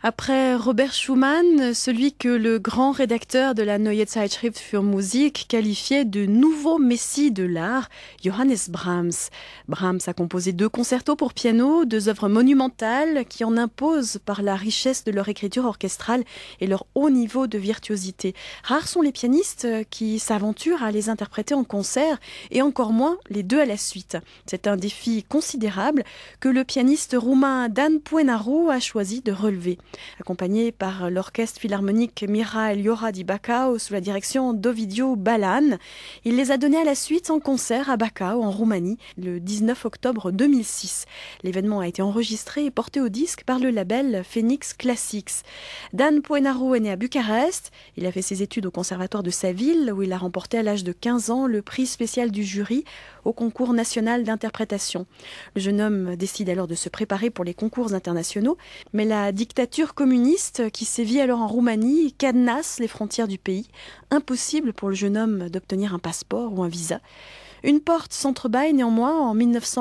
Après Robert Schumann, celui que le grand rédacteur de la Neue Zeitschrift für Musik qualifiait de nouveau messie de l'art, Johannes Brahms. Brahms a composé 2 concertos pour piano, 2 œuvres monumentales qui en imposent par la richesse de leur écriture orchestrale et leur haut niveau de virtuosité. Rares sont les pianistes qui s'aventurent à les interpréter en concert et encore moins les 2 à la suite. C'est un défi considérable que le pianiste roumain Dan Puenaru a choisi de relever. Accompagné par l'orchestre philharmonique Mira Eliora di Bacău sous la direction d'Ovidiu Balan. Il les a donnés à la suite en concert à Bacău, en Roumanie, le 19 octobre 2006. L'événement a été enregistré et porté au disque par le label Phoenix Classics. Dan Puenaru est né à Bucarest. Il a fait ses études au conservatoire de sa ville, où il a remporté à l'âge de 15 ans le prix spécial du jury au concours national d'interprétation. Le jeune homme décide alors de se préparer pour les concours internationaux, mais la dictature communiste qui sévit alors en Roumanie cadenasse les frontières du pays. Impossible pour le jeune homme d'obtenir un passeport ou un visa. Une porte s'entrebâille néanmoins en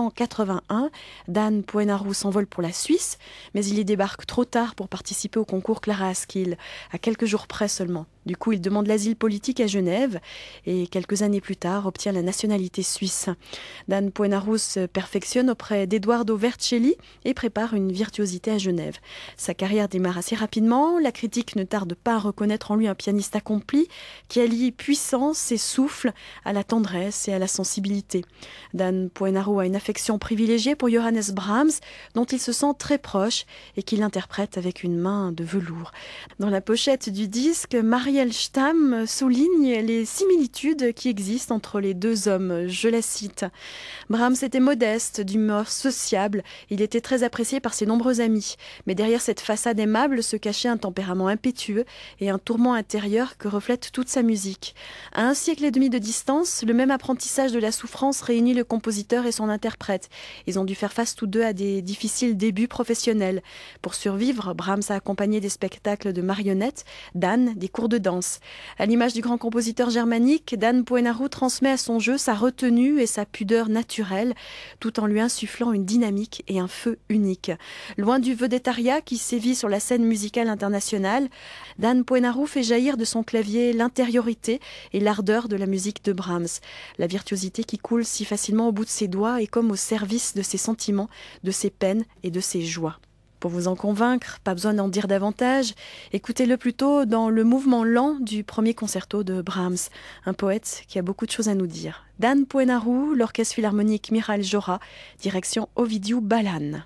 1981. Dan Puenaru s'envole pour la Suisse, mais il y débarque trop tard pour participer au concours Clara Askill, à quelques jours près seulement. Du coup, il demande l'asile politique à Genève et quelques années plus tard obtient la nationalité suisse. Dan Puenaru se perfectionne auprès d'Eduardo Vercelli et prépare une virtuosité à Genève. Sa carrière démarre assez rapidement. La critique ne tarde pas à reconnaître en lui un pianiste accompli qui allie puissance et souffle à la tendresse et à la sensibilité. Dan Puenaru a une affection privilégiée pour Johannes Brahms, dont il se sent très proche et qu'il interprète avec une main de velours. Dans la pochette du disque, Marielle Stamm souligne les similitudes qui existent entre les 2 hommes. Je la cite. Brahms était modeste, d'humeur sociable. Il était très apprécié par ses nombreux amis. Mais derrière cette façade aimable se cachait un tempérament impétueux et un tourment intérieur que reflète toute sa musique. À 1 siècle et demi de distance, le même apprentissage de la souffrance réunit le compositeur et son interprète. Ils ont dû faire face tous 2 à des difficiles débuts professionnels. Pour survivre, Brahms a accompagné des spectacles de marionnettes, Dan des cours de danse. À l'image du grand compositeur germanique, Dan Puenaru transmet à son jeu sa retenue et sa pudeur naturelle, tout en lui insufflant une dynamique et un feu unique. Loin du vedettariat qui sévit sur la scène musicale internationale, Dan Puenaru fait jaillir de son clavier l'intériorité et l'ardeur de la musique de Brahms. La virtuosité qui coule si facilement au bout de ses doigts est comme au service de ses sentiments, de ses peines et de ses joies. Pour vous en convaincre, pas besoin d'en dire davantage, écoutez-le plutôt dans le mouvement lent du premier concerto de Brahms, un poète qui a beaucoup de choses à nous dire. Dan Puenaru, l'orchestre philharmonique Mira Eliora, direction Ovidiu Balan.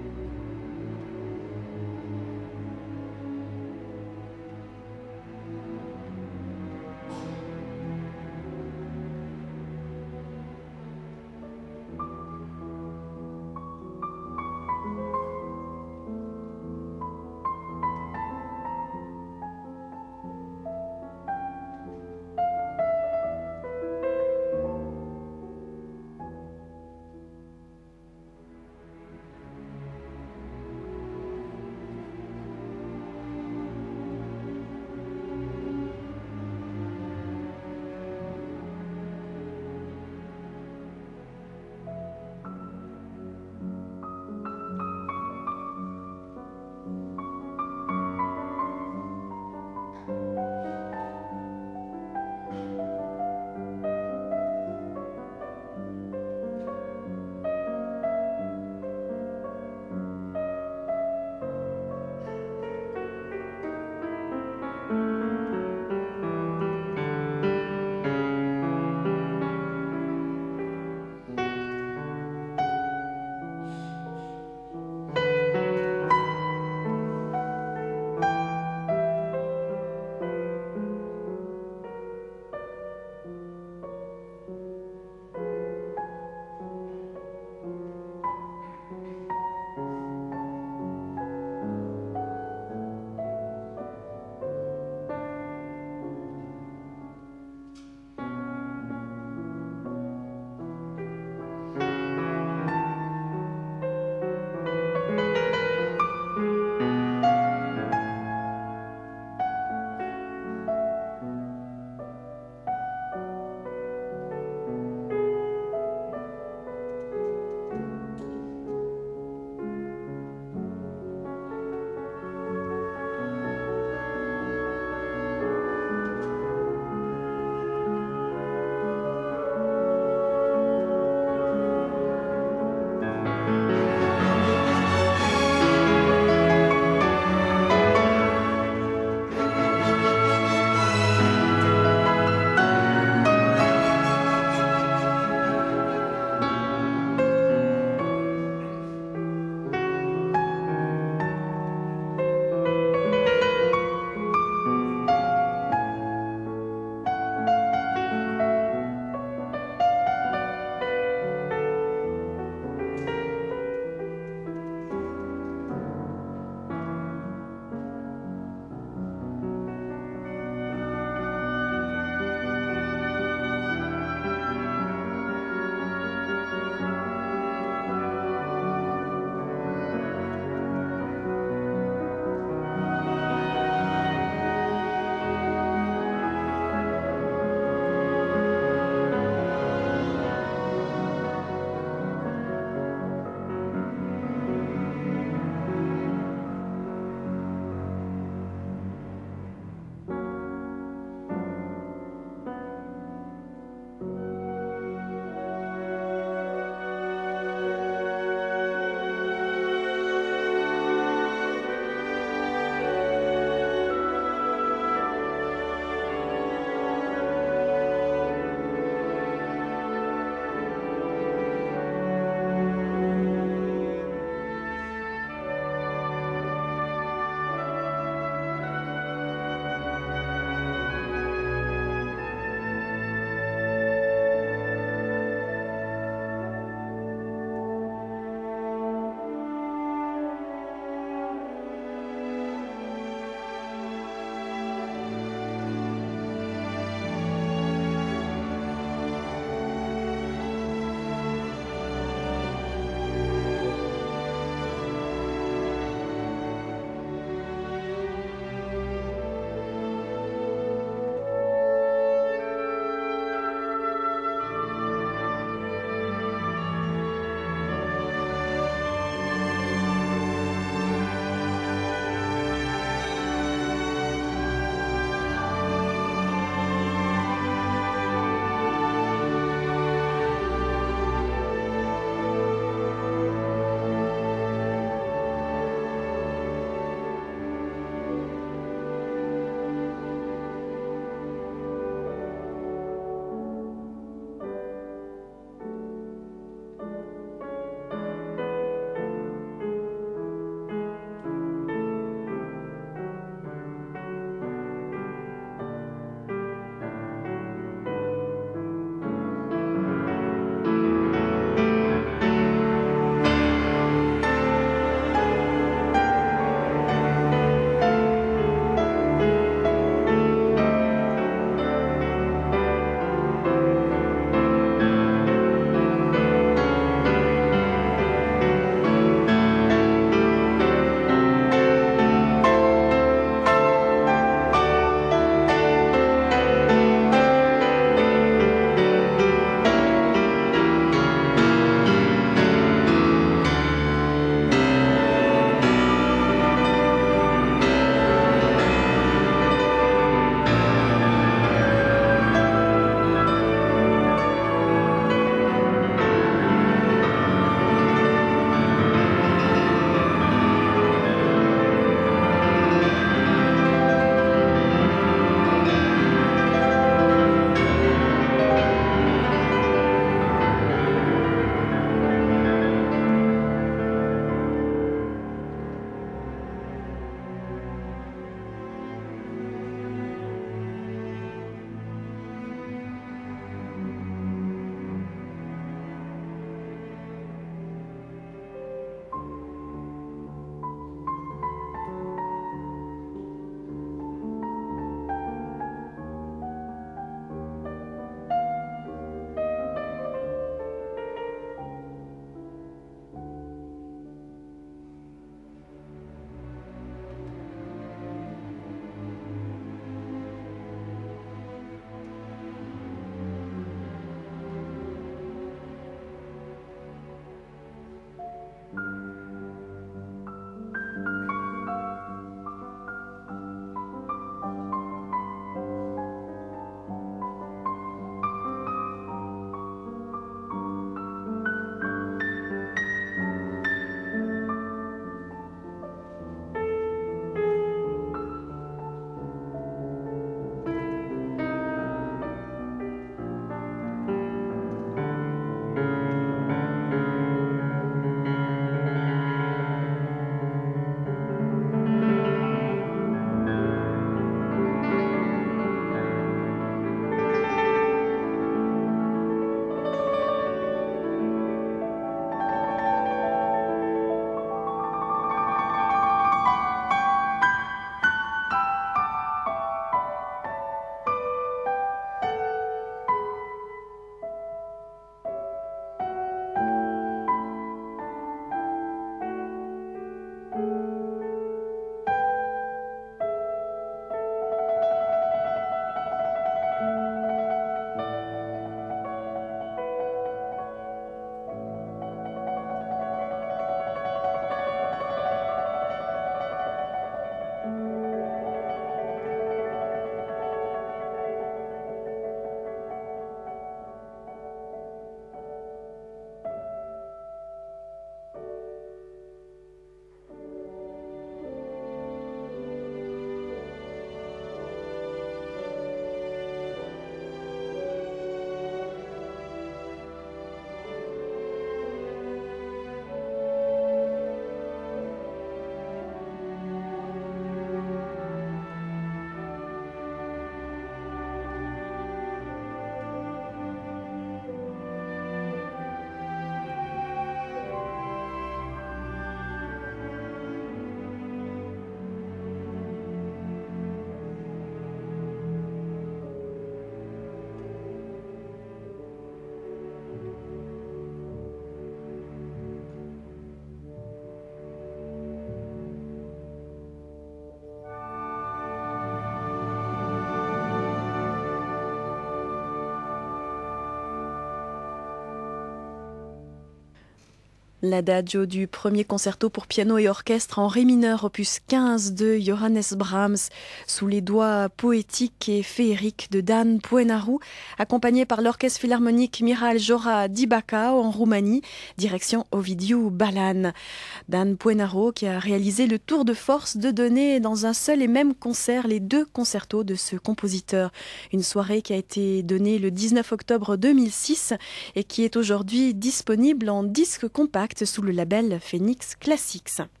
L'adagio du premier concerto pour piano et orchestre en ré mineur opus 15 de Johannes Brahms, sous les doigts poétiques et féeriques de Dan Puenaru, accompagné par l'orchestre philharmonique Miral Jora di Bacău en Roumanie, direction Ovidiu Balan. Dan Puenaru qui a réalisé le tour de force de donner dans un seul et même concert les deux concertos de ce compositeur. Une soirée qui a été donnée le 19 octobre 2006 et qui est aujourd'hui disponible en disque compact sous le label Phoenix Classics.